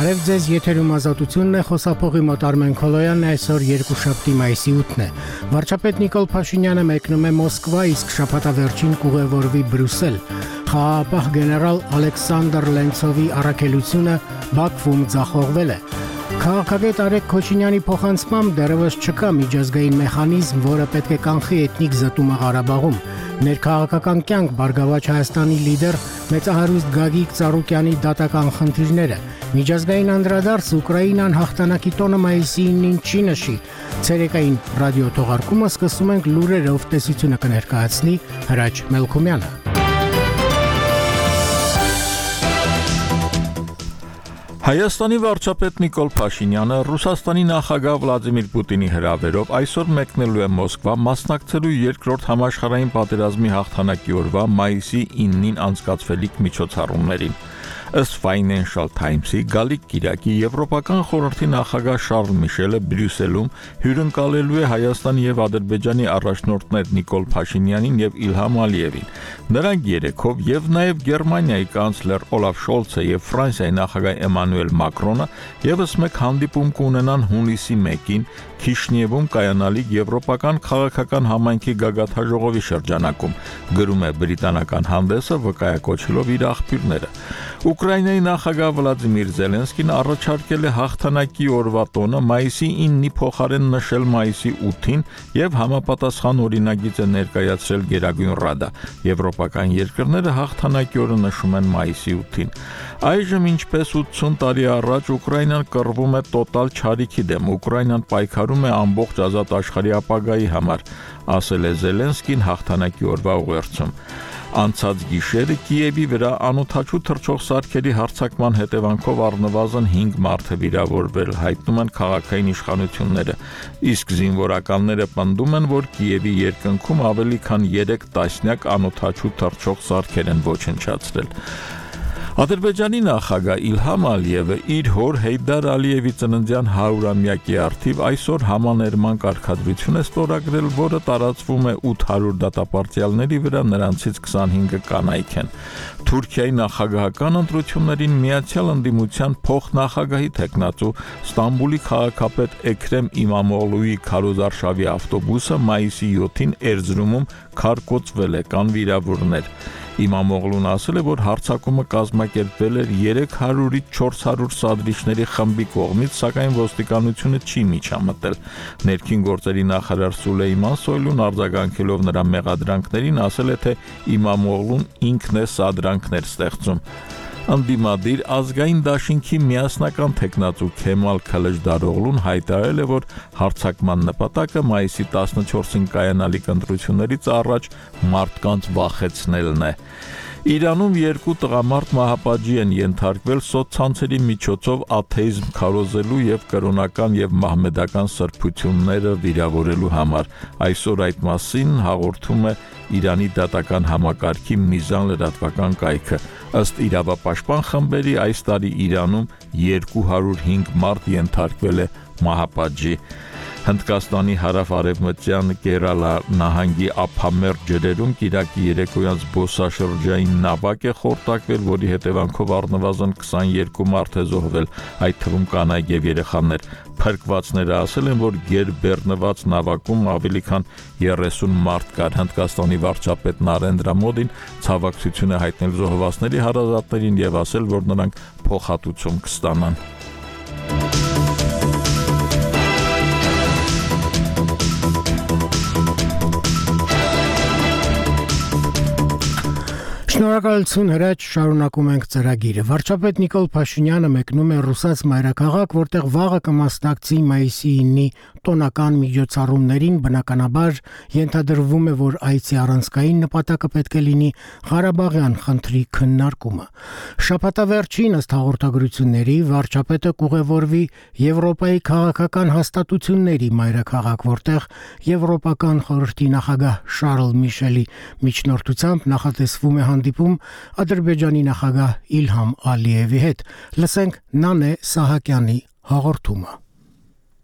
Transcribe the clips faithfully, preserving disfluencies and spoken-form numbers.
Բարև ձեզ, եթերում ազատությունն է, խոսափողի մոտ Արմեն Քոլոյանն, այսօր երկուշաբթի մայիսի ութն է։ Վարչապետ Նիկոլ Փաշինյանը մեկնում է Մոսկվա, իսկ շաբաթավերջին կուղևորվի Բրյուսել։ Խաղաղապահ գեներալ Ալեքսանդր Լենցովի առաքելությունը Բաքվում ձախողվել է։ Քաղաքագետ Արեգ Քոչինյանի փոխանցմամբ դեռևս չկա միջազգային մեխանիզմ, որը պետք է կանխի էթնիկ զտումը Ղարաբաղում։ Ներքաղաքական կյանք Բարգավաճ Հայաստանի լիդեր մեծահարուստ Գագիկ Ծառուկյանի դատական խնդիրները։ Միջազգային անդրադարձ Ուկրաինան հաղթանակի տոնը մայիսի ինին չի նշի։ Ցերեկային ռադիո թողարկումը սկսում ենք լուրերով, տեսությունը կներկայացնի Հրաչ Մելքումյանը։ Հայաստանի վարչապետ Նիկոլ Փաշինյանը Ռուսաստանի նախագահ Վլադիմիր Պուտինի հրավերով այսօր մեկնելու է Մոսկվա մասնակցելու երկրորդ համաշխարհային պատերազմի հաղթանակի օրվա մայիսի ինին անցկացվելիք միջոցառումներին։ Ըստ Financial Times-ի գալիք կիրակի Եվրոպական խորհրդի նախագահ Շարլ Միշելը Բրյուսելում հյուրընկալելու է Հայաստանի եւ Ադրբեջանի առաջնորդներ Նիկոլ Փաշինյանին եւ Իլհամ Ալիևին։ Նրանք երեքով եւ նաեւ Գերմանիայի կանցլեր Օլաֆ Շոլցը եւ Ֆրանսիայի նախագահ Էմանուել Մակրոնը եւս մեկ հանդիպում կունենան հունիսի մեկին Քիշնիևում կայանալիք Եվրոպական քաղաքական համայնքի գագաթաժողովի շրջանակում, գրում է բրիտանական հանդեսը վկայակոչելով իր աղբյուրները։ Ուկրաինայի նախագահ Վլադիմիր Զելենսկին առաջարկել է հաղթանակի օրվա տոնը մայիսի իննի փոխարեն նշել մայիսի ութին եւ համապատասխան օրինագիծ է ներկայացրել Գերագույն Ռադա։ Եվրոպական երկրները հաղթանակի օրը նշում են մայիսի ութին։ Այժմ ինչպես ութսուն տարի առաջ Ուկրաինան կռվում է տոտալ չարիքի դեմ, Ուկրաինան պայքարում է ամբողջ ազատ աշխարհի ապագայի համար, ասել է Զելենսկին հաղթանակի օրվա ուղերձում։ Անցած գիշերը Կիևի վրա անօթաչու թռչող սարքերի հարձակման հետևանքով առնվազն հինգ մարդ է վիրավորվել, հայտնում են քաղաքային իշխանությունները, իսկ զինվորականները պնդում են, որ Կիևի երկնքում ավելի քան երեք տասնյակ անօթաչու թռչող սարքեր են ոչնչացրել։ Ադրբեջանի նախագահ Իլհամ Ալիևը իր հոր Հեյդար Ալիևի ծննդյան հարյուրամյակի առթիվ այսօր համաներման կարգադրություն է ստորագրել, որը տարածվում է ութ հարյուր դատապարտյալների վրա, նրանցից քսանհինգը կանայք են։ Թուրքիայի նախագահական ընտրություններին Միացյալ Ընդդիմության փոխնախագահի տեխնացու Ստամբուլի քաղաքապետ Էքրեմ Իմամօղլուի քարոզարշավի ավտոբուսը մայիսի յոթին Էրզրումում քարկոծվել է, կան վիրավորներ։ Իմամօղլուն ասել է, որ հարձակումը կազմակերպվել էր երեք հարյուրից չորս հարյուր սադրիչների խմբի կողմից, սակայն ոստիկանությունը չի միջամտել։ Ներքին գործերի նախարար Սուլեյման Սոյլուն արձագանքելով նրա մեղադրանքներին ասել է, թե Իմամօղլուն ինքն է սադրանքներ ստեղծում։ Անդիմադիր ազգային դաշինքի միասնական տեխնացու Քեմալ Քալեջդարօղլուն հայտարարել է, որ հարձակման նպատակը մայիսի տասնչորսին կայանալիք ընտրություններից առաջ մարդկանց վախեցնելն է։ Իրանում երկու տղամարդ մահապատժի են ենթարկվել սոցցանցերի միջոցով աթեիզմ քարոզելու եւ կրոնական եւ մահմեդական սրբությունները վիրավորելու համար։ Այսօր այդ մասին հաղորդում է Իրանի դատական համակարգի Միզան լրատվական կայքը։ Ըստ իրավապաշտպան խմբերի այս տարի Իրանում երկու հարյուր հինգ մարդ ենթարկվել է մահապատժի։ Հնդկաստանի հարավ-արևմտյան Կերալա նահանգի ափամերձ ջրերում Կիրակի երեկոյան զբոսաշրջային նավակ է խորտակվել, որի հետևանքով առնվազն քսանյոթ մարդ է զոհվել, այդ թվում կանայք եւ երեխաներ։ Փրկվածները ասել են, որ գերբեռնված նավակում ավելի քան երեսուն մարդ կար։ Հնդկաստանի վարչապետ Նարենդրա Մոդին ցավակցություն է հայտնել զոհվածների հարազատներին եւ ասել, որ նրանք փոխհատուցում կստանան։ Շնորհակալություն Հրաչ, շարունակում ենք ծրագիրը։ Վարչապետ Նիկոլ Փաշինյանը մեկնում է Ռուսաց մայրաքաղաք, որտեղ վաղը կմասնակցի մայիսի իննի տոնական միջոցառումներին, բնականաբար ենթադրվում է, որ այցի առանցքային նպատակը պետք է լինի Ղարաբաղյան խնդրի քննարկումը։ Շաբաթավերջին ըստ հաղորդագրությունների վարչապետը կուղևորվի Եվրոպայի քաղաքական հաստատությունների մայրաքաղաք, որտեղ Եվրոպական խորհրդի նախագահ Շարլ Միշելի միջնորդությամբ նախատեսվում է հանդիպում Ադրբեջանի նախագահ Իլհամ Ալիևի հետ։ Լսենք Նանե Սահակյանի հաղորդումը։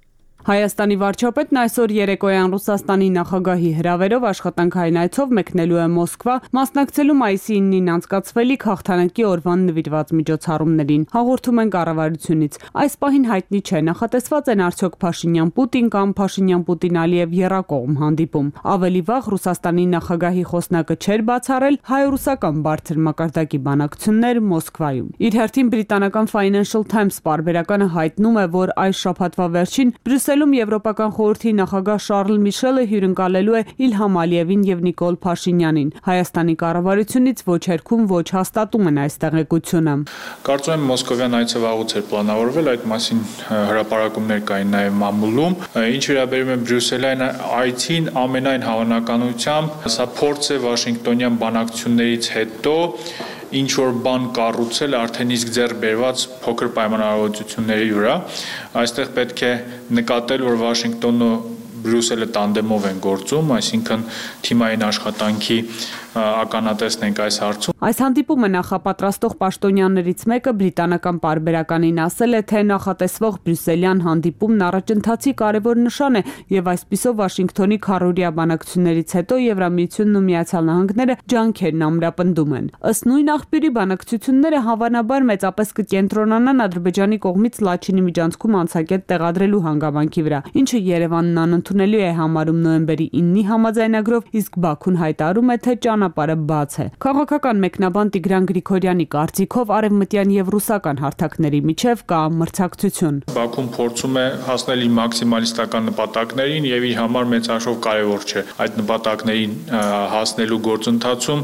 Հայաստանի վարչապետն այսօր երեկոյան Ռուսաստանի նախագահի հրավերով աշխատանքային այցով մեկնելու է Մոսկվա, մասնակցելու մայիսի իննին անցկացվելիք հաղթանակի օրվան նվիրված միջոցառումներին։ Հաղորդում են կառավարությունից։ Այս պահին հայտնի չէ, նախատեսված են արդյոք Փաշինյան-Պուտին կամ Փաշինյան-Պուտին-Ալիև եռակողմ հանդիպում։ Ավելի վաղ Ռուսաստանի նախագահի խոսնակը չէր բացառել հայ-ռուսական բարձր մակարդակի բանակցություններ Մոսկվայում։ Իր հերթին բրիտանական Financial Times պարբերականը հայտնում է, որ այս շաբաթվա վերջին Բրյուսելում Եվրոպական խորհրդի նախագահ Շարլ Միշելը հյուրընկալելու է Իլհամ Ալիևին եւ Նիկոլ Փաշինյանին։ Հայաստանի կառավարությունից ոչ հերքում, ոչ հաստատում են այս տեղեկությունը։ Կարծում եմ Մոսկովյան այցը վաղուց էր պլանավորվել, այդ մասին հրապարակումներ կային նաեւ մամուլում։ Ինչ վերաբերում է Բրյուսելյան այցին, ամենայն հավանականությամբ սա փորձ է Վաշինգտոնյան բանակցություններից հետո ինչ որ բան կառուցել արդեն իսկ ձեռ բերված փոքր պայմանավորվածությունների վրա։ Այստեղ պետք է նկատել, որ Վաշինգտոնը Բրյուսելը տանդեմով են գործում, այսինքն թիմային աշխատանքի ականատեսն ենք այս հարցում։ Այս հանդիպումը նախապատրաստող պաշտոնյաներից մեկը բրիտանական պարբերականին ասել է, թե նախատեսվող բրյուսելյան հանդիպումն առաջընթացի կարևոր նշան է եւ այսպիսով Վաշինգտոնի քառօրյա բանակցություններից հետո Եվրամիությունն ու Միացյալ Նահանգները ջանքերն ամրապնդում են։ Ըստ նույն աղբյուրի բանակցությունները հավանաբար մեծապես կկենտրոնանան Ադրբեջանի կողմից Լաչինի միջանցքում անցակետ տեղադրելու հանգամանքի վրա, ինչը Երևանն անընդունելի է համարում նոյեմբերի իննի համաձայնագրով, իսկ Բաքուն հայտարարում է, թե ճանապարհը բաց է։ Քաղաքական մեկնաբան Տիգրան Գրիգորյանի կարծիքով արևմտյան եւ ռուսական հարթակների միջև կա մրցակցություն։ Բաքուն փորձում է հասնել իր մաքսիմալիստական նպատակներին եւ իր համար մեծ հաշվով կարեւոր չէ այդ նպատակներին հասնելու գործընթացում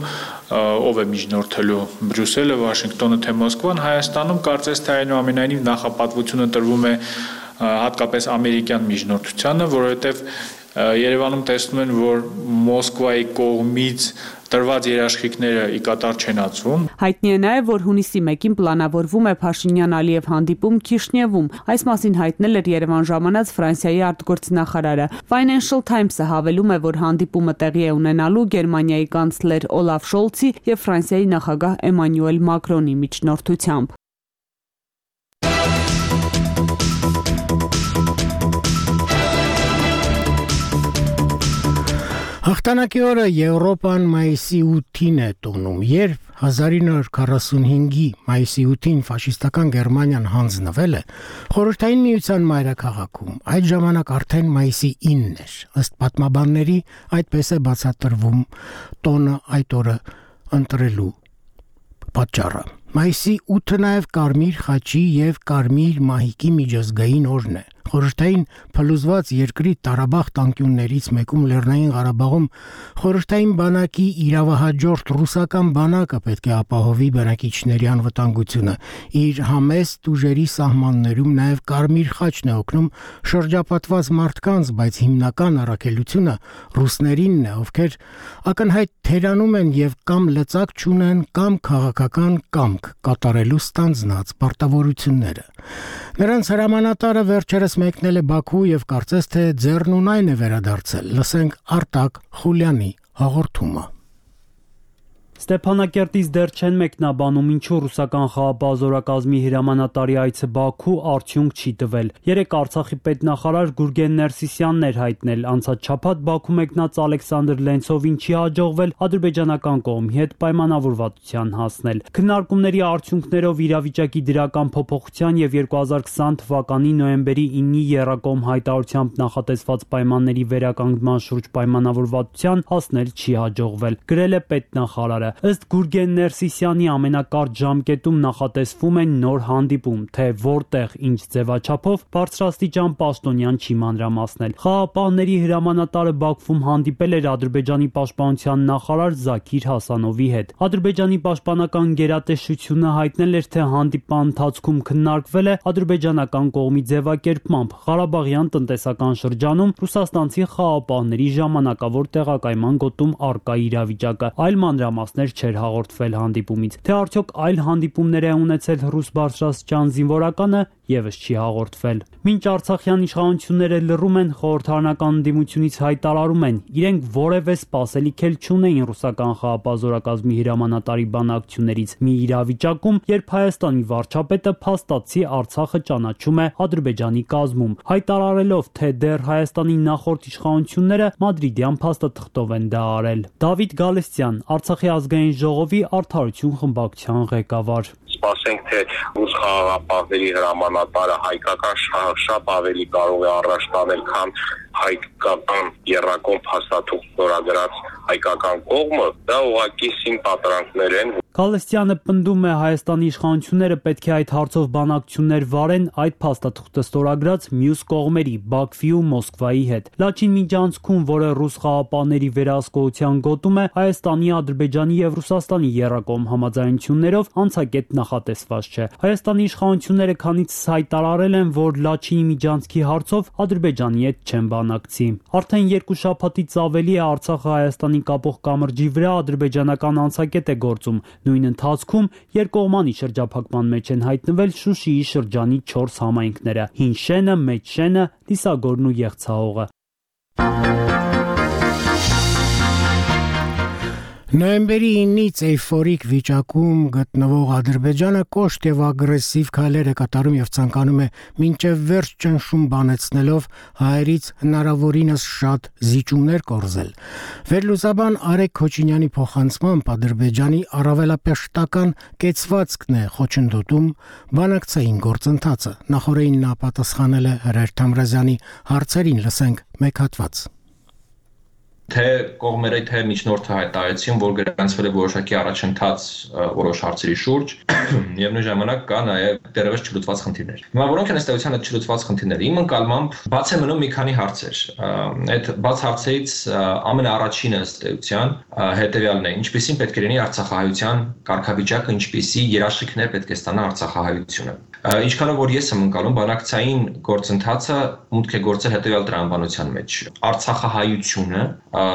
ով է միջնորդելու Բրյուսելը, Վաշինգտոնը թե Մոսկվան։ Հայաստանում կարծես թե այնուամենայնիվ նախապատվությունը տրվում է հատկապես ամերիկյան միջնորդությանը, որովհետեւ Երևանում տեսնում են, որ Մոսկվայի կողմից տրված երաշխիքները ի կատար չեն ածվում։ Հայտնի է նաև, որ հունիսի մեկին պլանավորվում է Փաշինյան-Ալիև հանդիպում Քիշնևում։ Այս մասին հայտնել էր Երևան ժամանած Ֆրանսիայի արտգործնախարարը։ Financial Times-ը հավելում է, որ հանդիպումը տեղի է ունենալու Գերմանիայի կանցլեր Օլաֆ Շոլցի եւ Ֆրանսիայի նախագահ Էմանուել Մակրոնի միջնորդությամբ։ Հաղթանակի օրը Եվրոպան մայիսի ութին է տոնում, երբ հազար ինը հարյուր քառասունհինգի մայիսի ութին ֆաշիստական Գերմանիան հանձնվել է Խորհրդային Միության մայրաքաղաքում, այդ ժամանակ արդեն մայիսի ինն էր։ Ըստ պատմաբանների այդպես է բացատրվում տոնը այդ օրը ընտրելու պատճառը։ Մայիսի ութը նաև Կարմիր խաչի եւ Կարմիր մահիկի միջազգային օրն է։ Խորհրդային փլուզված երկրի Ղարաբաղ տանկյուններից մեկում Լեռնային Ղարաբաղում խորհրդային բանակի իրավահաջորդ ռուսական բանակը պետք է ապահովի բնակիչների անվտանգությունը։ Իր համեստ ուժերի սահմաններում նաև Կարմիր խաչն է օգնում շրջապատված մարդկանց, բայց հիմնական առաքելությունը ռուսներինն է, ովքեր ակնհայտ թերանում են եւ կամ լծակ չունեն, կամ քաղաքական կամք կատարելու ստանձնած պարտավորությունները։ Նրանց հրամանատարը վերջերս մեկնել է Բաքու եւ կարծես թե ձեռնուն այն է վերադարձել։ Լսենք Արտակ Խուլյանի հաղորդումը։ Ստեփանակերտից դեռ չեն մեկնաբանում, ինչու ռուսական խաղաղ զորակազմի հրամանատարի այցը Բաքու արդյունք չի տվել։ Երեկ Արցախի պետնախարար Գուրգեն Ներսիսյանն էր հայտնել, անցած շաբաթ Բաքու մեկնած Ալեքսանդր Լենցովին չի հաջողվել ադրբեջանական կողմի հետ պայմանավորվածության հասնել։ Քննարկումների արդյունքներով իրավիճակի դրական փոփոխության եւ երկու հազար քսան թվականի նոյեմբերի իննի եռակողմ հայտարարությամբ նախատեսված պայմանների վերականգնման շուրջ պայմանավորվածության հասնել չի հաջողվել, գրել է պետնախարարը։ Ըստ Գուրգեն Ներսիսյանի ամենակարճ ժամկետում նախատեսվում է նոր հանդիպում, թե որտեղ ինչ ձևաչափով բարձրաստիճան պաշտոնյան չի մանրամասնել։ Խաղաղապահների հրամանատարը Բաքվում հանդիպել էր Ադրբեջանի պաշտպանության նախարար Զաքիր Հասանովի հետ։ Ադրբեջանի պաշտպանական գերատեսչությունը հայտնել էր, թե հանդիպման ընթացքում քննարկվել է ադրբեջանական կողմի ձևակերպմամբ Ղարաբաղյան տնտեսական շրջանում ռուսաստանցի խաղաղապահների ժամանակավոր տեղակայման գոտում առկա իրավիճակը։ Այլ մանրամասներ բառեր չէր հաղորդվել հանդիպումից։ Թե արդյոք այլ հանդիպումներ է ունեցել ռուս բարձրաստիճան զինվորականը, եւս չի հաղորդվել։ Մինչ արցախյան իշխանությունները լռում են, խորհրդարանական ընդդիմությունից հայտարարում են, իրենք որևէ սպասելիք էլ չունեին ռուսական խաղապահ զորակազմի հրամանատարի բանակցություններից մի իրավիճակում, երբ Հայաստանի վարչապետը փաստացի Արցախը ճանաչում է Ադրբեջանի կազմում, հայտարարելով, թե դեռ Հայաստանի նախորդ իշխանությունները մադրիդյան փաստաթղթով են դա արել։ Դավիթ Գալստյան, Արցախի ազգային ժողովի Արդարություն խմբակցության ղեկավար։ Սպասենք, թե ռուս խաղաղապահների հրամանատարը հայկական շատ ավելի կարող է առաջ տանել, քան հայկական եռակոմ փաստաթուղթ նորագրած հայկական կողմը, դա ուղղակի սին պատրանքներ են։ Գալստյանը պնդում է, Հայաստանի իշխանությունները պետք է այդ հարցով բանակցություններ վարեն այդ փաստաթուղթը ստորագրած մյուս կողմերի՝ Բաքվի ու Մոսկվայի հետ։ Լաչին միջանցքում, որը ռուս խաղապահների վերահսկողության գոտում է, Հայաստանի, Ադրբեջանի եւ Ռուսաստանի եռակողմ համաձայնություններով անցակետ նախատեսված չէ։ Հայաստանի իշխանությունները քանիցս հայտարարել են, որ Լաչինի միջանցքի հարցով Ադրբեջանի հետ չեն բանակցի։ Արդեն երկու շաբաթից ավելի է Արցախը Հայաստանի կապող կամրջի վրա ադրբեջանական անցակետ է գործում։ Նույն ընթացքում երկկողմանի շրջափակման մեջ են հայտնվել Շուշիի շրջանի չորս համայնքները՝ Հին Շենը, Մեծ Շենը, Լիսագորն ու Եղցահողը։ Նոյեմբերի ինից էյֆորիկ վիճակում գտնվող Ադրբեջանը կոշտ եւ ագրեսիվ քայլեր է կատարում եւ ցանկանում է մինչեւ վերջ ճնշում բանեցնելով հայերից հնարավորինս շատ զիջումներ կորզել։ Վերլուծաբան Արեգ Քոչինյանի փոխանցմամբ Ադրբեջանի առավելապաշտական կեցվածքն է խոչընդոտում բանակցային գործընթացը։ Նախորդին նա պատասխանել է Հրեր Թամրազյանի հարցերին, լսենք մեկ հատված։ Թե կողմերը, թե միջնորդը հայտարարեցին, որ գրանցվել է որոշակի առաջընթաց որոշ հարցերի շուրջ, եւ նույն ժամանակ կա նաեւ դեռևս չլուծված խնդիրներ։ Հիմա որոնք են ըստ էության այդ չլուծված խնդիրները։ Իմ ընկալմամբ բաց է մնում մի քանի հարցեր։ Այդ բաց հարցերից ամենաառաջինը ըստ էության հետեւյալն է. ինչպիսին պետք է լինի արցախահայության կարգավիճակը, ինչպիսի երաշխիքներ պետք է ստանա արցախահայությունը։ Ինչքանով որ ես եմ ընկալում, բանակցային գործընթացը մուտք է գործել հետեւյալ տրամաբանության մեջ։ Արցախահայությունը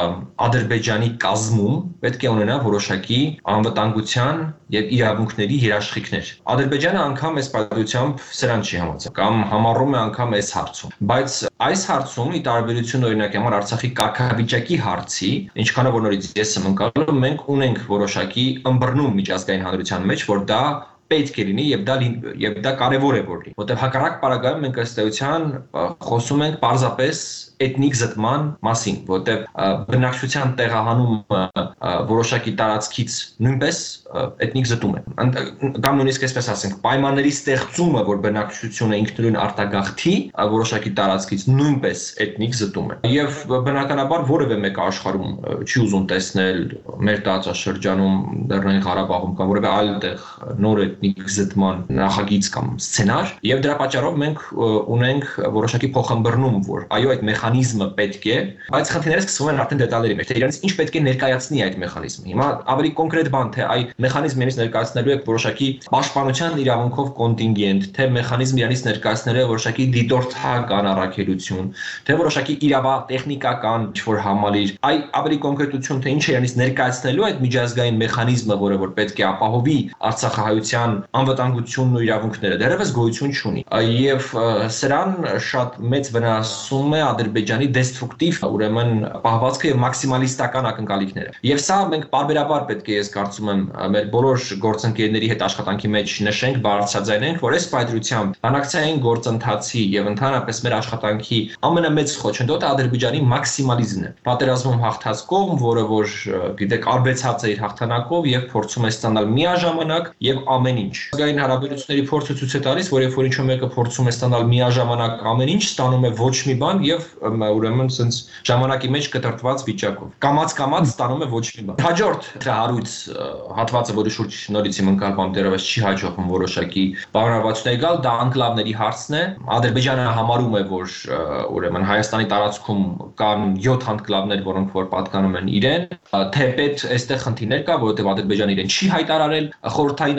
Ադրբեջանի կազմում պետք է ունենա որոշակի անվտանգության եւ իրավունքների երաշխիքներ։ Ադրբեջանը անգամ այս պատմությամբ սրան չի համաձայն կամ համառում է անգամ այս հարցում։ Բայց այս հարցում ի տարբերություն օրինակ համար Արցախի կարգավիճակի հարցի, ինչքանով որ նորից ես եմ ընկալում, մենք ունենք որոշակի ըմբռնում միջազգային հանրության մեջ, որ դա պետք է լինի եւ դա եւ դա կարեւոր է որ լինի, որտեղ հակառակ պարագայում մենք ըստ էության խոսում ենք պարզապես էթնիկ զտման մասին, որտեղ բնակչության տեղահանումը որոշակի տարածքից նույնպես էթնիկ զտում է։ Կամ նույնիսկ այսպես ասենք, պայմանների ստեղծումը, որ բնակչությունը ինքնուրույն արտագաղթի որոշակի տարածքից նույնպես էթնիկ զտում է։ Եվ բնականաբար որևէ մեկ աշխարհում չի ուզում տեսնել մեր տարածաշրջանում, Լեռնային Ղարաբաղում կամ որևէ այլ տեղ նոր էթնիկ զտման նախագիծ կամ սցենար, եւ դրա պատճառով մենք ունենք որոշակի փոխըմբռնում, որ այո, այդ մեխանիզմը պետք է, բայց խնդիրները սկսվում են արդեն դետալների մեջ, թե իրանից ինչ պետք է ներկայացնի այդ մեխանիզմը։ Հիմա ավելի կոնկրետ բան, թե այ մեխանիզմը իրանից ներկայացնելու է որոշակի պաշտպանության իրավունքով կոնտինգենտ, թե մեխանիզմը իրանից ներկայացնելու է որոշակի դիտորդական առաքելություն, թե որոշակի իրավատեխնիկական ինչ-որ համալիր, այ ավելի կոնկրետություն, թե ինչ է իրանից ներկայացնելու այդ միջազգային մեխանիզմը, որը որ պետք է ապահովի արցախահայության անվտանգությունն ու իրավունքները, դեռևս գոյություն չունի։ Եվ սրան շատ մեծ վնասում է Ադրբեջանի դեստրուկտիվ, ուրեմն պահվածքը եւ մաքսիմալիստական ակնկալիքները։ Եվ սա մենք պարբերաբար պետք է ես կարծում եմ մեր բոլոր գործընկերների հետ աշխատանքի մեջ նշենք, բարձրաձայնենք, որ այս պայծրությամբ բանակցային գործընթացի եւ ընդհանրապես մեր աշխատանքի ամենամեծ խոչընդոտը Ադրբեջանի մաքսիմալիզմն է։ Պատերազմում հաղթած կողմ, որը որ գիտեք արբեցած է իր հաղթանակով եւ փորձում է ստանալ միաժամանակ եւ ամեն ինչ։ Ազգային հարաբերությունների փորձը ցույց է տալիս, որ երբ որ ինչ-որ մեկը փորձում է ստանալ միաժամանակ ամեն ինչ, ստանում է ոչ մի բան եւ ուրեմն sense ժամանակի մեջ կտրտված վիճակով։ Կամած-կամած ստանում է ոչ մի բան։ Հաջորդ հարույց հատվածը, որի շուրջ նորից իմ ընկալմամբ դեռևս չի հաջողվում որոշակի բանավորությունների գալ, դա անկլավների հարցն է։ Ադրբեջանը համարում է, որ ուրեմն Հայաստանի տարածքում կան յոթ անկլավներ, որոնք որ պատկանում են իրեն, թեպետ այստեղ խնդիրներ կա, որովհետեւ Ադրբեջանը իրեն չի հայտարարել խորհրդային Ադրբեջանի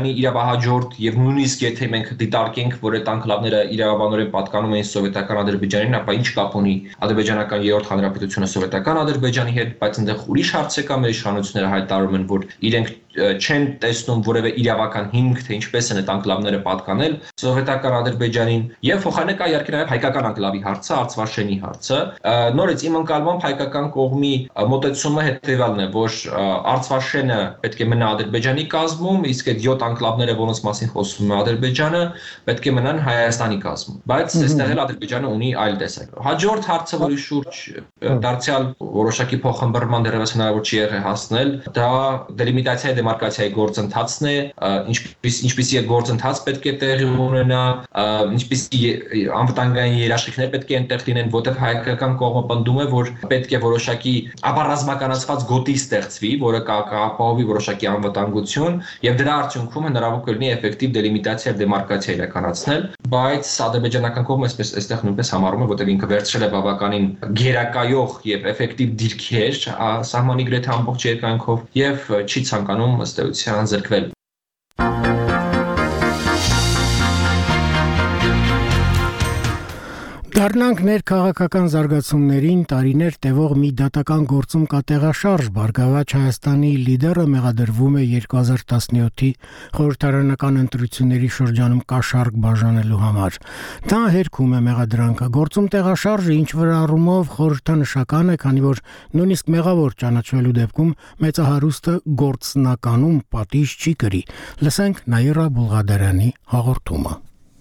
Ադրբեջանի իրավահաջորդ եւ նույնիսկ եթե մենք դիտարկենք, որ այդ անկլավները իրավաբանորեն պատկանում էին սովետական Ադրբեջանին, ապա ինչ կապ ունի ադրբեջանական երրորդ հանրապետությունը սովետական Ադրբեջանի հետ, բայց այնտեղ ուրիշ հարց է կա, մեր իշխանությունները հայտարարում են, որ իրենք չեն տեսնում որևէ իրավական հիմք, թե ինչպես են այդ անկլավները պատկանել սովետական Ադրբեջանին եւ փոխարենը կա իհարկե նաեւ հայկական անկլավի հարցը, Արցվաշենի հարցը։ Նորից իմ ընկալմամբ հայկական կողմի մոտեցումը հետեւյալն է, որ Արցվաշենը պետք է մնա Ադրբեջանի կազմում, իսկ այդ յոթ անկլավները, որոնց մասին խոսում է Ադրբեջանը, պետք է մնան Հայաստանի կազմում։ Բայց այստեղ էլ Ադրբեջանը ունի այլ տեսակ։ Հաջորդ հարցը, որի շուրջ դարձյալ որոշակի փոխհմբռնման դեռևս հնարավոր չի եղել հասնել, դա դելիմիտացիայի դեմարկացիայի գործընթացն է, ինչպես ինչպիսի գործընթաց պետք է տեղի ունենա, ինչպիսի անվտանգային երաշխիքներ պետք է այնտեղ լինեն, որտեղ հայկական կողմը պնդում է, որ պետք է որոշակի ապառազմականացված գոտի ստեղծվի, որը կապահովի որոշակի անվտանգություն, եւ դրա արդյունքում հնարավոր կլինի էֆեկտիվ դելիմիտացիա եւ դեմարկացիա իրականացնել, բայց ադրբեջանական կողմը այսպես այստեղ նույնպես համարում է, որտեղ ինքը վերցրել է բավականին գերակայող եւ էֆեկտիվ դիրքեր սահմանի գրեթե ամբողջ երկայնքով եւ չի ցանկանում ըստ էության զրկվել։ Դառնանք ներքաղաքական զարգացումներին տարիներ տևող մի դատական գործում կա տեղաշարժ Բարգավաճ Հայաստանի լիդերը մեղադրվում է երկու հազար տասնյոթի խորհրդարանական ընտրությունների շրջանում կաշառք բաժանելու համար։ Դա հերքում է մեղադրանքը։ Գործում տեղաշարժը ինչ որ առումով խորհրդանշական է, քանի որ նույնիսկ մեղավոր ճանաչվելու դեպքում մեծահարուստը գործնականում պատիժ չի կրի։ Լսենք Նաիրա Բուլղադարյանի հաղորդումը։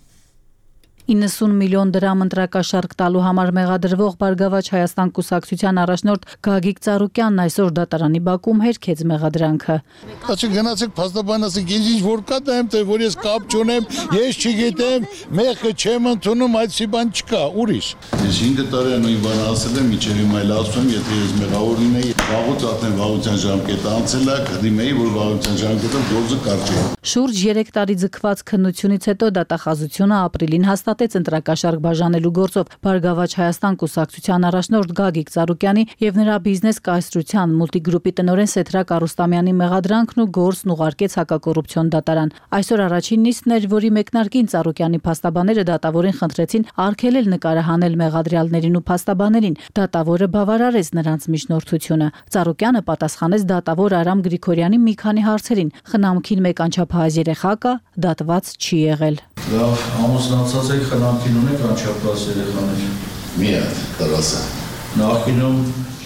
իննսուն միլիոն դրամ ընտրակաշառք տալու համար մեղադրվող Բարգավաճ Հայաստան կուսակցության առաջնորդ Գագիկ Ծառուկյանն այսօր դատարանի բակում հերքեց մեղադրանքը։ Ասեք գնացեք փաստաբան, ասեք ինձ ինչ որ կա դա եմ թե որ ես կապ չունեմ, ես չգիտեմ, մեղքը չեմ ընդունում, այդպիսի բան չկա, ուրիշ։ Ես հինգ տարի նույն բանը ասել եմ, իջեր իմ այլ ասում, եթե ես մեղավոր լինեի, վաղուց արդեն վաղության ժամկետը անցել է, կդիմեի, որ վաղության ժամկետը գործը կարճ է։ Շուրջ երեք տարի ձգված քննությունից հետո դատախազությունը ապրիլին հաստատեց ընտրակաշառք բաժանելու գործով Բարգավաճ Հայաստան կուսակցության առաջնորդ Գագիկ Ծառուկյանի եւ նրա բիզնես կայսրության մուլտիգրուպի տնօրեն Սեդրակ Արուստամյանի մեղադրանքն ու գործն ուղարկեց հակակոռուպցիոն դատարան։ Այսօր առաջին նիստն էր, որի մեկնարկին Ծառուկյանի փաստաբանները դատավորին խնդրեցին արգելել նկարահանել մեղադրյալներին ու փաստաբաներին։ Դատավորը բավարարեց նրանց միջնորդությունը։ Ծառուկյանը պատասխանեց դատավոր Արամ Գրիգորյանի մի քանի հարցերին։ Խնամքին մեկ անչափահաս երեխա կա, դատված չի եղել։ Լավ, ամուսնացած եք, խնամքին ունեք անչափահաս երեխաներ։ Մի հատ, դրասը։ Նախկինում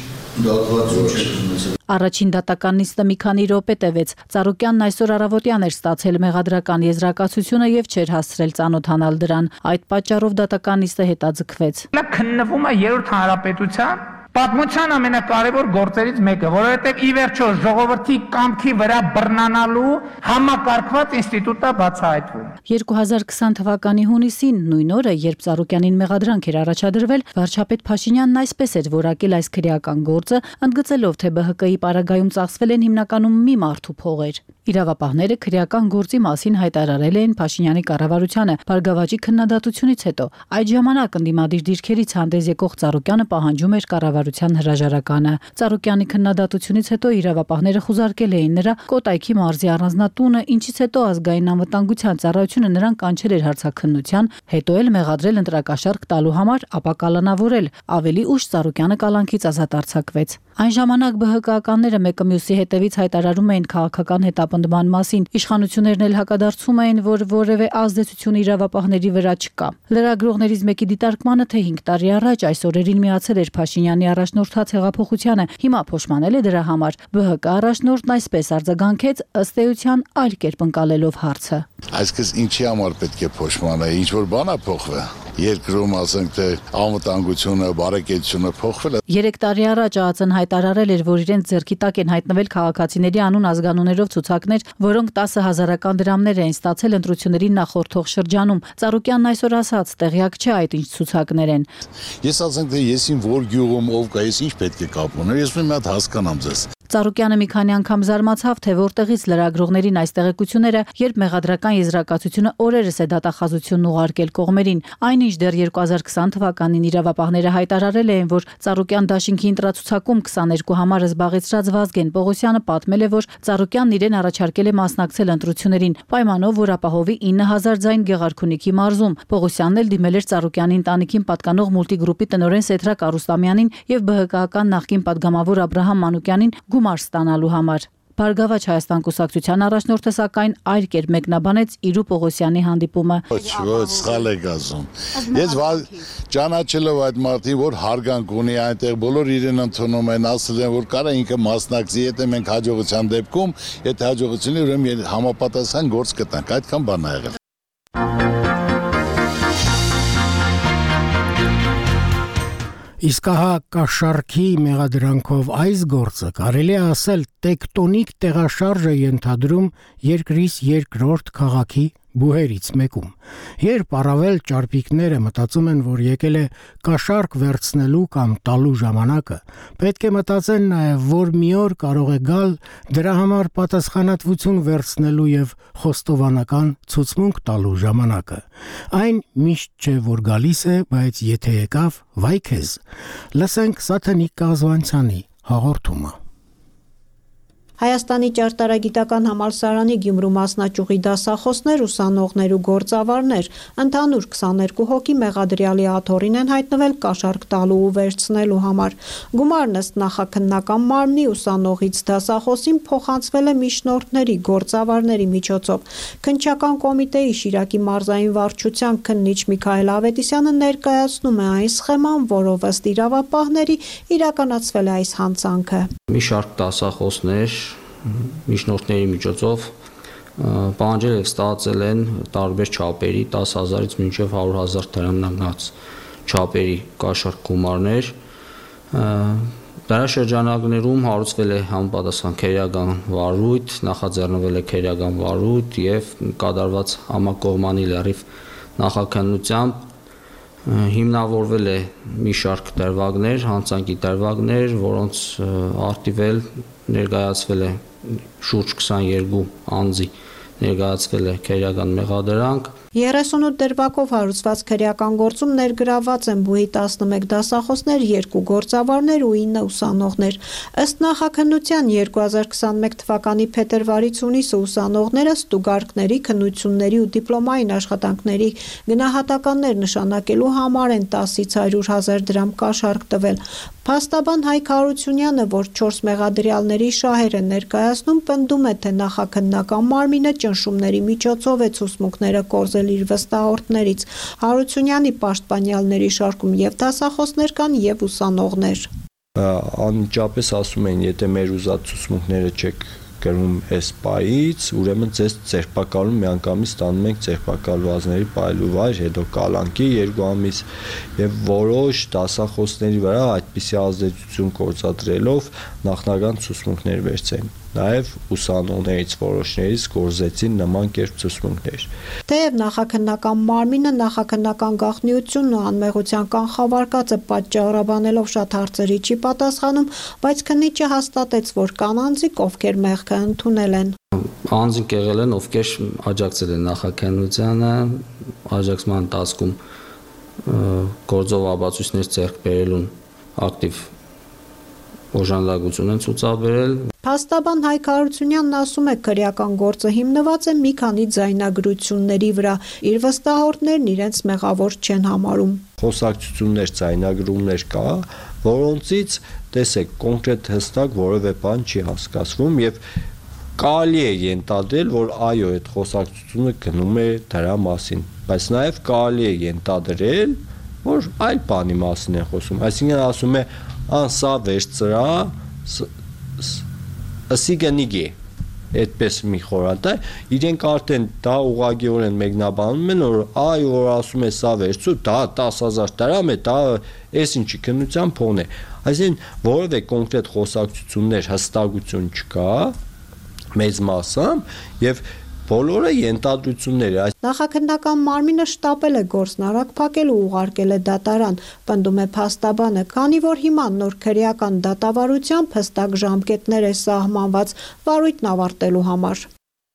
դատված չեք ունեցել։ Առաջին դատական նիստը մի քանի րոպե տևեց։ Ծառուկյանն այսօր առավոտյան էր ստացել մեղադրական եզրակացությունը եւ չէր հասցրել ծանոթանալ դրան։ Այդ պատճառով դատական նիստը հետաձգվեց։ Նա քննվում է երրորդ հանրապետության պատմության ամենակարևոր գործերից մեկը, որովհետև ի վերջո ժողովրդի կամքի վրա բռնանալու համակարգված ինստիտուտը բացահայտվում։ երկու հազար քսան թվականի հունիսին, նույն օրը, երբ Ծառուկյանին մեղադրանք էր առաջադրվել, վարչապետ Փաշինյանն այսպես էր որակել այս քրեական գործը, ընդգծելով, թե бэ հը կը-ի պարագայում ծախսվել են հիմնականում մի մարդու փողեր։ Իրավապահները քրեական գործի մասին հայտարարել էին Փաշինյանի կառավարությանը Բարգավաճի քննադատությունից հետո։ Այդ ժամանակ ընդդիմադիր դիրքերից հանդես եկող Ծառուկյանը պահանջում էր կառավարության հրաժարականը։ Ծառուկյանի քննադատությունից հետո իրավապահները խուզարկել էին նրա Կոտայքի մարզի առանձնատունը, ինչից հետո ազգային անվտանգության ծառայությունը նրան կանչել էր հարցաքննության, հետո էլ մեղադրել ընտրակաշառք տալու համար, ապա կալանավորել։ Ավելի ուշ Ծառուկյանը կալանքից ազատ արձակվեց։ Այն ժամանակ бэ հը կա-ականները մեկը մյուսի հետևից հայտարարում էին քաղաքական հետապնդման մասին։ Իշխանություններն էլ հակադարձում էին, որ որևէ ազդեցություն իրավապահների վրա չկա։ Լրագրողներից մեկի դիտարկմանը, թե հինգ տարի առաջ այս օրերին միացել էր Փաշինյանի առաջնորդած հեղափոխությանը, հիմա փոշմանել է դրա համար։ бэ հը կա առաջնորդն այսպես արձագանքեց, ըստ էության այլ կերպ ընկալելով հարցը։ Այսպես ինչի համար պետք է փոշմանել, ինչ որ բան է փոխվել։ Երկրում ասենք թե անվտանգությունը, բարեկեցությունը փոխվել է։ Երեք տարի առաջ ԱԱՑ-ն հայտարարել էր, որ իրենց ձեռքի տակ են հայտնվել քաղաքացիների անուն ազգանուններով ցուցակներ, որոնք տասը հազարական դրամներ էին ստացել ընտրություններին նախորդող շրջանում։ Ծառուկյանն այսօր ասաց, տեղյակ չէ այդ ինչ ցուցակներ են։ Ես ասենք թե ես ին որ գյուղում ով կա, ես ինչ պետք է կապ ունեմ, ես մի հատ հասկանամ ձեզ։ Ծառուկյանը մի քանի անգամ զարմացավ, թե որտեղից լրագրողներին այս տեղեկությունները, երբ մեղադրական եզրակացությունը օրերս է դատախազությունն ուղարկել կողմերին, այնինչ դեռ երկու հազար քսան թվականին իրավապահները հայտարարել էին, որ Ծառուկյան դաշինքի ընտրացուցակում քսաներկու համար զբաղեցրած Վազգեն Պողոսյանը պատմել է, որ Ծառուկյանն իրեն առաջարկել է մասնակցել ընտրություններին, պայմանով, որ ապահովի ինը հազար ձայն Գեղարքունիքի մարզում։ Պողոսյանն էլ դիմել էր Ծառուկյանի ընտանիքին պատկանող մուլտիգրուպի տնօրեն Սեդրակ Արուստամյանին եւ ԲՀԿ-ական նախկին падգամավոր Աբրահամ Մանուկյանին գումար ստանալու համար։ Բարգավաճ Հայաստան կուսակցության առաջնորդը սակայն այլ կերպ մեկնաբանեց Իրու Պողոսյանի հանդիպումը։ Ոչ, ոչ, սխալ եք ասում։ Ես ճանաչելով այդ մարդին, որ հարգանք ունի այնտեղ, բոլոր իրեն ընդունում են, ասել են, որ կարա ինքը մասնակցի, եթե մենք հաջողության դեպքում, եթե հաջողություն ունի, ուրեմն համապատասխան գործ կտանք, այդքան բան ա եղել։ Իսկ ահա կաշառքի մեղադրանքով այս գործը կարելի է ասել տեկտոնիկ տեղաշարժ է ենթադրում երկրից երկրորդ քաղաքի բուհերից մեկում։ Երբ առավել ճարպիկները մտածում են, որ եկել է կաշառք վերցնելու կամ տալու ժամանակը, պետք է մտածեն նաև, որ մի օր կարող է գալ դրա համար պատասխանատվություն վերցնելու եւ խոստովանական ցուցմունք տալու ժամանակը։ Այն միշտ չէ, որ գալիս է, բայց եթե եկավ, վայ քեզ։ Լսենք Սաթենիկ Կազվանցյանի հաղորդումը։ Հայաստանի ճարտարագիտական համալսարանի Գյումրու մասնաճյուղի դասախոսներ, ուսանողներ ու գործավարներ ընդհանուր քսաներկու հոգի մեղադրյալի աթոռին են հայտնվել կաշառք տալու ու վերցնելու համար։ Գումարն ըստ նախաքննական մարմնի ուսանողից դասախոսին փոխանցվել է միջնորդների, գործավարների միջոցով։ Քննչական կոմիտեի Շիրակի մարզային վարչության քննիչ Միքայել Ավետիսյանը ներկայացնում է այն սխեման, որով ըստ իրավապահների իրականացվել է այս հանցանքը։ Մի շարք դասախոսներ միջնորդների միջոցով պահանջել եւ ստացել են տարբեր չափերի տասը հազարից մինչեւ հարյուր հազար դրամնանոց չափերի կաշառք գումարներ։ Դարաշրջանակներում հարուցվել է համապատասխան քերական վարույթ, նախաձեռնվել է քերական վարույթ եւ կատարված համակողմանի լրիվ նախաքննությամբ հիմնավորվել է մի շարք դրվագներ, հանցանքի դրվագներ, որոնց արտիվել ներկայացվել է շուրջ քսաներկու անձի ներկայացվել է քերական մեղադրանք։ երեսունութ դրվագով հարուցված քրեական գործում ներգրավված են բուհի տասնմեկ դասախոսներ, երկու գործավարներ ու ինը ուսանողներ։ Ըստ նախաքննության երկու հազար քսանմեկ թվականի փետրվարից հունիսը ուսանողները ստուգարկների, քննությունների ու դիպլոմային աշխատանքների գնահատականներ նշանակելու համար են տասից հարյուր հազար դրամ կաշառք տվել։ Փաստաբան Հայկ Հարությունյանը, որ չորս մեղադրյալների շահեր են ներկայացնում, պնդում է, թե նախաքննական մարմինը ճնշումների միջոցով է ցուցմունքները կորզել իր վստահորդներից։ Հարությունյանի պաշտպանյալների շարքում եւ դասախոսներ կան եւ ուսանողներ։ Անմիջապես ասում են, եթե մեր ուզած ցուցմունքները չեք գրում այս պայից, ուրեմն ձեզ ձերբակալում միանգամից ստանում ենք ձերբակալվածների պայելու վայր, հետո կալանքի երկու ամիս եւ որոշ դասախոսների վրա այդպիսի ազդեցություն գործադրելով նախնական ցուցմունքներ վերցեն։ Նաև ուսանողներից որոշներից կորզեցին նման կերպ ցուցմունքներ։ Թեև նախաքննական մարմինը նախաքննական գաղտնիությունն ու անմեղության կանխավարկածը պատճառաբանելով շատ հարցերի չի պատասխանում, բայց քննիչը հաստատեց, որ կան անձիկ, ովքեր մեղքը ընդունել են։ Անձինք եղել են, ովքեր աջակցել են նախաքննությանը, աջակցման ընթացքում գործով ապացույցներ ձեռք բերելուն ակտիվ օժանդակություն են ցուցաբերել։ Փաստաբան Հայկ Հարությունյանն ասում է, քրեական գործը հիմնված է մի քանի ձայնագրությունների վրա, իր վստահորդներն իրենց մեղավոր չեն համարում։ Խոսակցություններ, ձայնագրումներ կա, որոնցից տեսեք կոնկրետ հստակ որևէ բան չի հասկացվում եւ կարելի է ենթադրել, որ այո, այդ խոսակցությունը գնում է դրա մասին, բայց նաեւ կարելի է ենթադրել, որ այլ բանի մասին են խոսում, այսինքն ասում է ան սա վերցրա ասիգանիգի այդպես մի խորհուրդ է իրենք արդեն դա ուղղակիորեն մեկնաբանում են որ այ որ ասում է սա վերցու դա տասը հազար դրամ է դա այս ինչի քննության փողն է այսինքն որևէ կոնկրետ խոսակցություններ հստակություն չկա մեծ մասամբ եւ Բոլորը ենթադրություններ է։ Նախաքննական մարմինը շտապել է գործն արագ փակել ու ուղարկել է դատարան, պնդում է փաստաբանը, քանի որ հիմա նոր քրեական դատավարությամբ հստակ ժամկետներ է սահմանված վարույթն ավարտելու համար։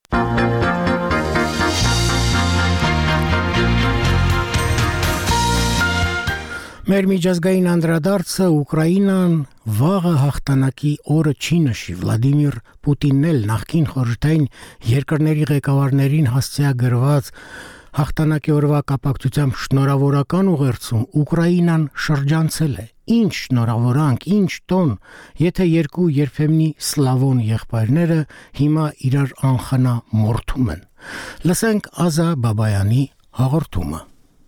Մեր միջազգային անդրադարձը Ուկրաինան վաղը հաղթանակի օրը չի նշի։ Վլադիմիր Պուտինն էլ նախկին խորհրդային երկրների ղեկավարներին հասցեագրված հաղթանակի օրվա կապակցությամբ շնորհավորական ուղերձում Ուկրաինան շրջանցել է։ Ինչ շնորհավորանք, ինչ տոն, եթե երկու երբեմնի սլավոն եղբայրները հիմա իրար անխնա մորթում են։ Լսենք Ազա Բաբայանի հաղորդումը։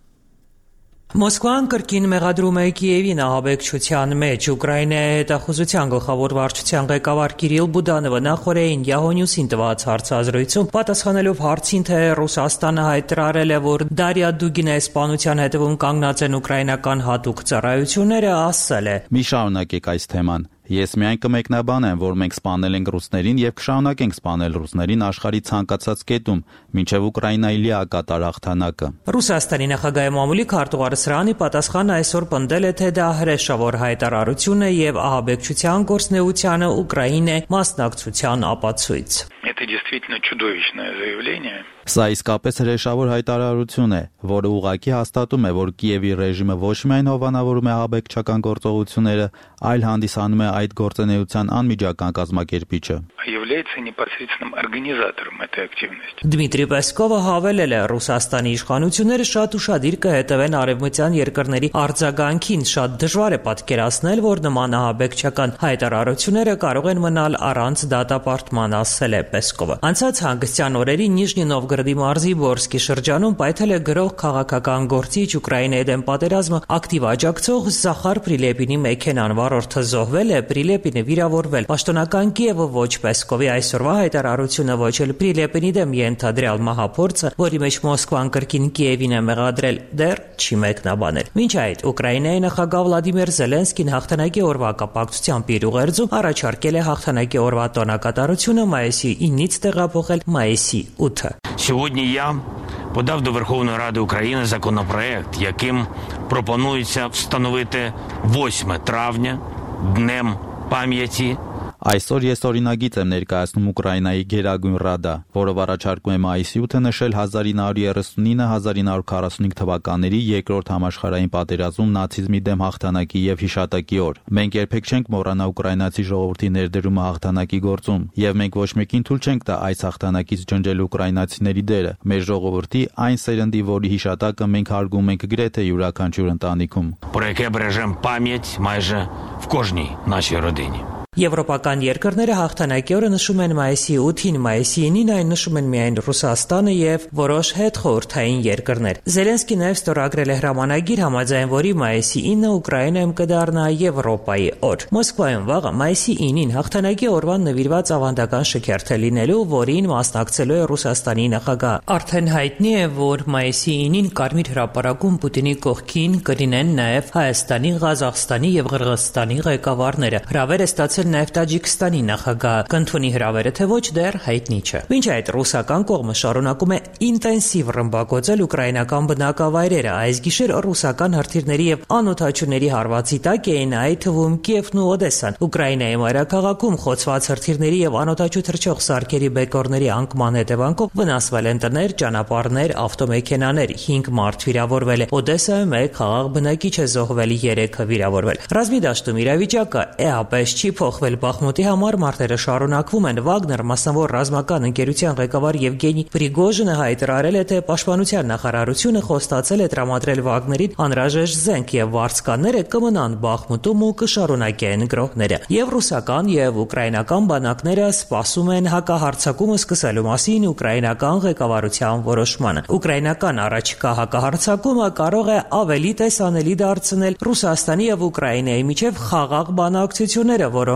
Մոսկվան կրկին մեղադրում է Կիևին ահաբեկչության մեջ։ Ուկրաինայի հետախուզության գլխավոր վարչության ղեկավար Կիրիլ Բուդանովը նախորդին Yahoo News-ին տված հարցազրույցում պատասխանելով հարցին, թե Ռուսաստանը հայտարարել է, որ Դարիա Դուգինայի սպանության հետևում կանգնած են ուկրաինական հատուկ ծառայությունները, ասել է. Մի շարունակեք այս թեման։ Ես միայն կմեկնաբանեմ, որ մենք սպանել ենք ռուսներին եւ կշարունակենք սպանել ռուսներին աշխարհի ցանկացած կետում, մինչեւ Ուկրաինայի լիակատար հաղթանակը։ Ռուսաստանի նախագահի մամուլի քարտուղարը սրանի պատասխան այսօր պնդել է, թե դա հրեշավոր հայտարարություն է եւ ահաբեկչության գործնեությանը Ուկրաինե մասնակցության ապացույց։ Это действительно чудовищное заявление. Սա իսկապես հրեշավոր հայտարարություն է, որը ուղղակի հաստատում է, որ Կիևի ռեժիմը ոչ միայն հովանավորում է ահաբեկչական գործողությունները, այլ հանդիսանում է այդ գործունեության անմիջական կազմակերպիչը։ Является непосредственным организатором этой активности. Դմիտրի Պեսկովը հավելել է, Ռուսաստանի իշխանությունները շատ ուշադիր կհետևեն արևմտյան երկրների արձագանքին, շատ դժվար է պատկերացնել, որ նման ահաբեկչական հայտարարությունները կարող են մնալ առանց դատապարտման, ասել է Պեսկովը։ Անցած հանգստյան օրերին Նիժնի Նովգորոդի մարզի Բորսկի շրջանում պայթել է գրող քաղաքական գործիչ Ուկրաինայի դեմ պատերազմը ակտիվ աջակցող Զախար Պրիլեպինի մեքենան վարորդը զոհվել է, Պրիլեպինը վիրավորվել։ Պաշտոնական Կիևը ոչ Պեսկովի այսօրվա հայտարարությունը, ոչ էլ Պրիլեպինի դեմ ենթադրյալ մահափորձը, որի մեջ Մոսկվան կրկին Կիևին է մեղադրել, դեռ չի մեկնաբանել։ Մինչ այդ Ուկրաինայի նախագահ Վլադիմիր Զելենսկին հաղթանակի օրվա կապակցությամբ իր ուղերձում առաջարկել է հաղթանակի օրվա տոնակատարությունը մայիսի ինից տեղափոխել мայիսի ութը։ Сьогодні я подав до Верховної Ради України законопроект, яким пропонується встановити восьме травня Днем пам'яті. Այսօր ես օրինագիծ եմ ներկայացնում Ուկրաինայի Գերագույն Ռադա, որը առաջարկում է մայիսի ութը նշել հազար ինը հարյուր երեսունինը հազար ինը հարյուր քառասունհինգ թվականների երկրորդ համաշխարհային պատերազմում նացիզմի դեմ հաղթանակի եւ հիշատակի օր։ Մենք երբեք չենք մոռանա ուկրաինացի ժողովրդի ներդրումը հաղթանակի գործում, եւ մենք ոչ մեկին թույլ չենք տա այս հաղթանակից ջնջել ուկրաինացիների դերը։ Մեր ժողովրդի այն սերնդի, որի հիշատակը մենք հարգում ենք գրեթե յուրաքանչյուր ընտանիքում։ Про яке бережемо пам'ять майже в кожній нашій родині. Եվրոպական երկրները հաղթանակի օրը նշում են մայիսի ութին, մայիսի ինին այն նշում են միայն Ռուսաստանը եւ որոշ հետխորհրդային երկրներ։ Զելենսկին նաև ստորագրել է հրամանագիր, համաձայն որի մայիսի ինը Ուկրաինայում կդառնա Եվրոպայի օր։ Մոսկվայում վաղը մայիսի ինին հաղթանակի օրվան նվիրված ավանդական շքերթ է լինելու, որին մասնակցելու է Ռուսաստանի նախագահ։ Արդեն հայտնի է, որ մայիսի ինին Կարմիր հրապարակում Պուտինի կողքին կլինեն նաև Հայաստանի, Ղազախստանի եւ Ղրղըզստանի ղեկավարները։ Հրավեր է ստացել նաև Տաջիկստանի նախագահը, կընդունի հրավերը թե ոչ դեռ հայտնի չէ։ Մինչ այդ ռուսական կողմը շարունակում է ինտենսիվ ռմբակոծել ուկրաինական բնակավայրերը։ Այս գիշեր ռուսական հրթիռների եւ անօդաչուների հարվածի տակ էին այդ թվում Կիևն ու Օդեսան։ Ուկրաինայի մայրաքաղաքում խոցված հրթիռների եւ անօդաչու թռչող սարքերի բեկորների անկման հետևանքով վնասվել են տներ, ճանապարհներ, ավտոմեքենաներ, հինգ մարդ վիրավորվել է։ Օդեսայում մեկ խաղաղ բնակիչ է զոհվել, երեքը վիրավորվել։ Ռազմի դաշտում իրավիճակը էապես չի փոխվել Բախմուտի համար, մարտերը շարունակվում են։ Վագներ մասնավոր ռազմական ընկերության ղեկավար Եվգենի Պրիգոժինը հայտարարել է, թե պաշտպանության նախարարությունը խոստացել է տրամադրել Վագներին անհրաժեշտ զենք եւ վարձկանները կմնան Բախմուտում ու կշարունակեն գրոհները։ Եվ ռուսական եւ ուկրաինական բանակները սպասում են հակահարձակումը սկսելու մասին ուկրաինական ղեկավարության որոշմանը։ Ուկրաինական առաջիկա հակահարձակումը կարող է ավելի տեսանելի դարձնել Ռուսաստանի եւ Ուկրաինայի միջև խաղաղ բանակցությունները, որոնք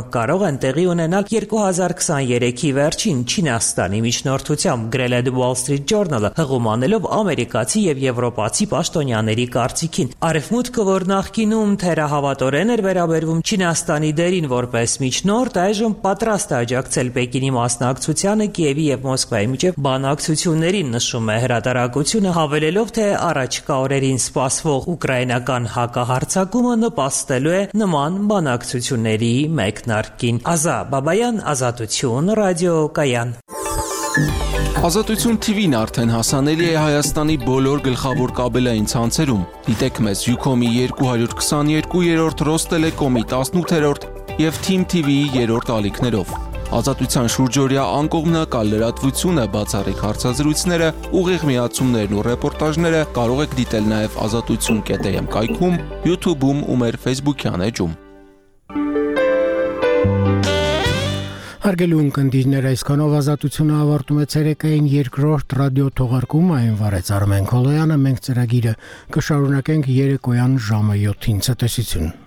որոնք կարող են տեղի ունենալ երկու հազար քսաներեքի վերջին Չինաստանի միջնորդությամբ, գրել է The Wall Street Journal-ը, հղում անելով ամերիկացի եւ եվրոպացի պաշտոնյաների կարծիքին։ Արևմուտքը, որ նախկինում թերահավատորեն էր վերաբերվում Չինաստանի դերին որպես միջնորդ, այժմ պատրաստ է աջակցել Պեկինի մասնակցությանը Կիևի եւ Մոսկվայի միջև բանակցություններին, նշում է հրատարակությունը, հավելելով, թե առաջիկա օրերին սպասվող ուկրաինական հակահարձակումը նպաստելու է նման բանակցությունների մեկնարկին։ Ազա Բաբայան, Ազատություն, ռադիոկայան։ Ազատություն թի վին արդեն հասանելի է Հայաստանի բոլոր գլխավոր կաբելային ցանցերում։ Դիտեք մեզ Ucom-ի երկու հարյուր քսաներկու, Ռոստելեկոմի տասնութերորդ եւ Թիմ թի վիի երրորդ ալիքներով։ Ազատության շուրջօրյա անկողմնակալ լրատվությունը, բացառիկ հարցազրույցները, ուղիղ միացումներն ու ռեպորտաժները կարող եք դիտել նաեւ ազատություն կետ էմ կայքում, YouTube-ում ու մեր Facebook-յան էջում։ Հարգելի ունկնդիրներ, այսքանով ազատությունը ավարտում է ցերեկային երկրորդ ռադիո թողարկումը, այն վարեց Արմեն Քոլոյանը, մենք ծրագիրը կշարունակենք երեկոյան ժամը յոթին։ Ցտեսություն։